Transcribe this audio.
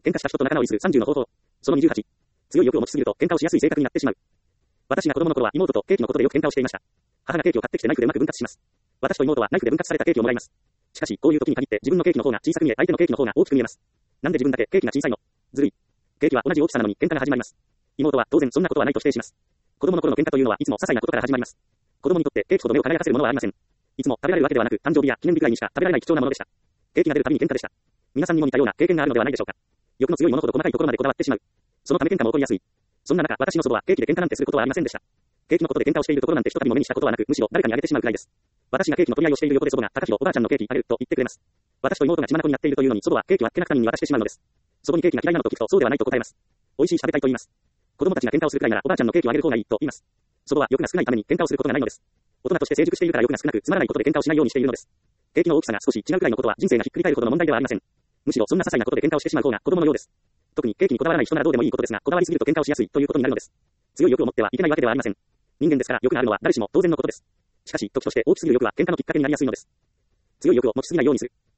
喧嘩した人と仲直りする30の方法。その28。強い欲を持ちすぎると喧嘩をしやすい性格になってしまう。私が子供の頃は妹とケーキのことでよく喧嘩をしていました。母がケーキを買ってきてナイフでうまく分割します。私と妹はナイフで分割されたケーキをもらいます。しかし、こういう時に限って自分のケーキの方が小さく見え、相手のケーキの方が大きく見えます。なんで自分だけケーキが小さいの？ずるい。ケーキは同じ大きさなのに喧嘩が始まります。妹は当然そんなことはないと否定します。子供の頃の喧嘩というのはいつも些細なことから始まります。子供にとってケーキほど目を輝かせるものはありません。いつも食べられるわけではなく、誕生日や記念日くらいにしか食べられない貴重なものでした。ケーキが出るたびに喧嘩でした。皆さんにも似たような経験があるのではないでしょうか。欲の強いものほど細かいところまでこだわってしまう。そのため喧嘩も起こりやすい。そんな中、私の祖母はケーキで喧嘩なんてすることはありませんでした。ケーキのことで喧嘩をしているところなんてひとたびも目にしたことはなく、むしろ誰かにあげてしまうくらいです。私がケーキの取り合いをしている横で祖母が、高弘おばあちゃんのケーキあげると言ってくれます。私と妹が血眼になっているというのに祖母はケーキはけなく他人に渡してしまうのです。祖母にケーキが嫌いなのと聞くとそうではないと答えます。美味しいし食べたいと言います。子供たちが喧嘩をするくらいならおばあちゃんのケーキをあげる方がいいと言います。祖母は欲が少ないために喧嘩をすることがないのです。大人として成熟しているから欲が少なくつまらないことで喧嘩をしないようにしているのです。ケーキの大きさが少し違うくらいのことは人生がひっくり返るほどの問題ではありません。むしろそんな些細なことで喧嘩をしてしまう方が子供のようです。特にケーキにこだわらない人ならどうでもいいことですが、こだわりすぎると喧嘩をしやすいということになるのです。強い欲を持ってはいけないわけではありません。人間ですから欲があるのは誰しも当然のことです。しかし、時として大きすぎる欲は喧嘩のきっかけになりやすいのです。強い欲を持ちすぎないようにする。